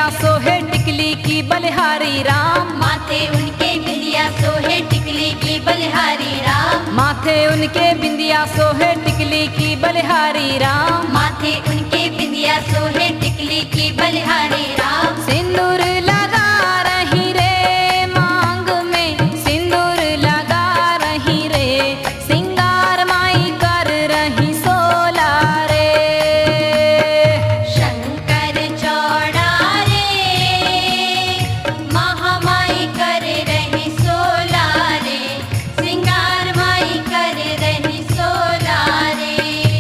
सोहे टिकली की बलिहारी राम। माथे उनके बिंदिया सोहे टिकली की बलिहारी राम। माथे उनके बिंदिया सोहे टिकली की बलिहारी राम। माथे उनके बिंदिया सोहे टिकली की बलिहारी राम। सिंदूर लगा रही रे मांग में, सिंदूर लगा रही रे, सिंगार माई कर रही सोला रे। शंकर चौड़ा रे महामाई कर रही सोला रे, सिंगार माई कर रही सोला रे।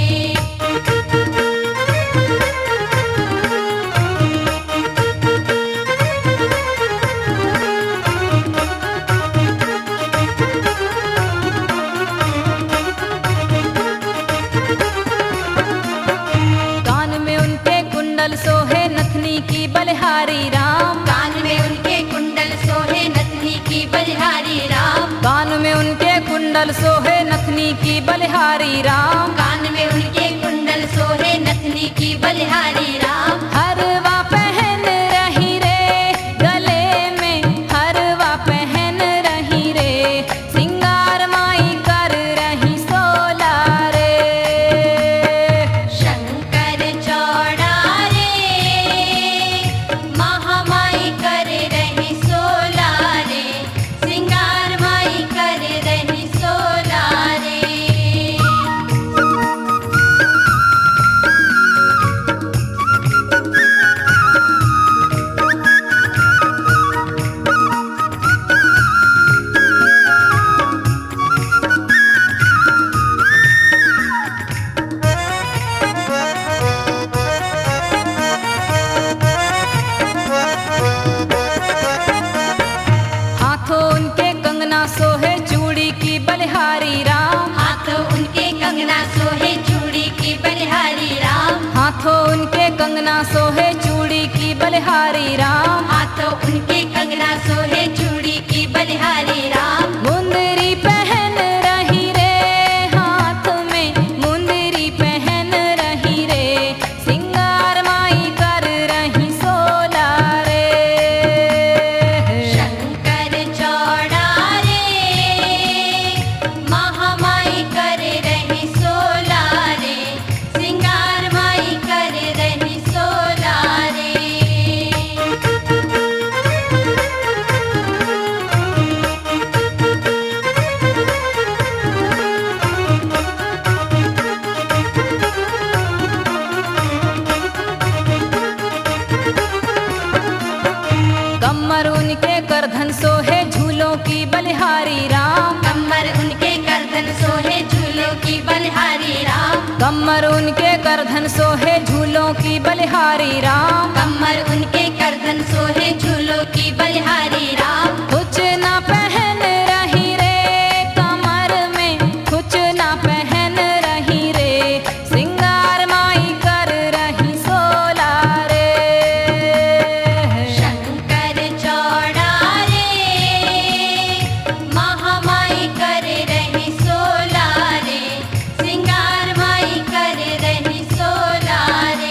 कान में उनके कुंडल सोहे नथनी की बलिहारी राम। कान में उनके कुंडल सोहे नथनी की बलिहारी राम। कान में उनके कुंडल सोहे नथनी की बलिहारी राम। कान में उनके कुंडल सोहे नथनी की बलिहारी राम। हरवा पहन रही रे गले में, हरवा पहन रही रे, सिंगार माई कर रही सोला रे। शंकर चौड़ा रे महामाई कर रही सोला रे, सिंगार माई कर रही सोला रे। हाथों उनके कंगना सोहे चूड़ी की बलिहारी राम। हाथों उनके कंगना सोहे चूड़ी की बलिहारी राम। हाथों उनके कंगना सोहे चूड़ी की बलिहारी राम। हाथों उनके कंगना सोहे चूड़ी की बलिहारी राम। मुंदरी पहन रही रे हाथ में, मुंदरी पहन रही रे, सिंगार माई कर रही सोला रे। शंकर चौड़ा रे महामाई कर रही सोला रे, सिंगार माई कर रही सोला रे। कमर उनके करधन सोहे झूलों की बलिहारी राम। कमर उनके करधन सोहे झूलों की बलिहारी राम। कमर उनके करधन सोहे झूलों की बलिहारी राम। कमर उनके करधन सोहे झूलों की बलिहारी राम। कुछ ना पहन रही रे कमर में, कुछ ना पहन रही रे, सिंगार माई कर रही सोला रे। शंकर चौड़ा रे महामाई कर रही सोला रे, सिंगार माई कर रही सोला रे।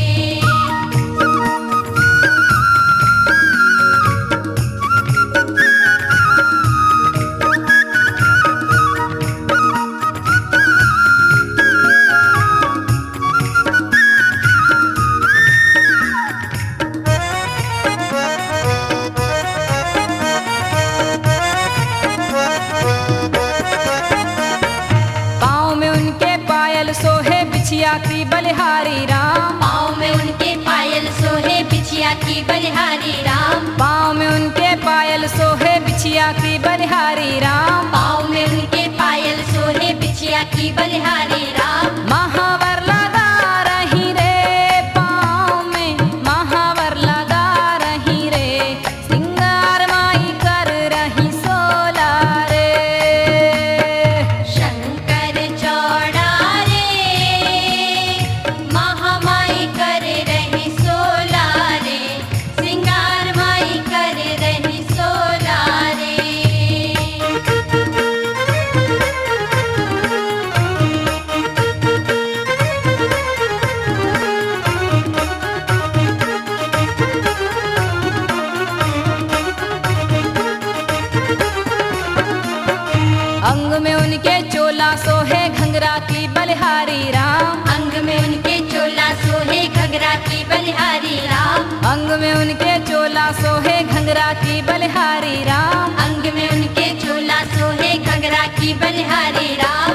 पाँव में उनके पायल सोहे बिछिया की बलिहारी राम। पाँव में उनके पायल सोहे बिछिया की बलिहारी राम। पाँव में उनके पायल सोहे बिछिया की बलिहारी राम। पाँव में उनके पायल सोहे बिछिया की बलिहारी राम। महावर लगा रही रे पाँव में, महावर लगा रही रे, सिंगार माई कर रही सोला रे। शंकर चौड़ा रे महामाई कर रही सोला रे, सिंगार माई कर रही सोला रे। में उनके चोला सोहे घंघरा की बलिहारी राम। अंग में उनके चोला सोहे घंघरा की बलिहारी राम।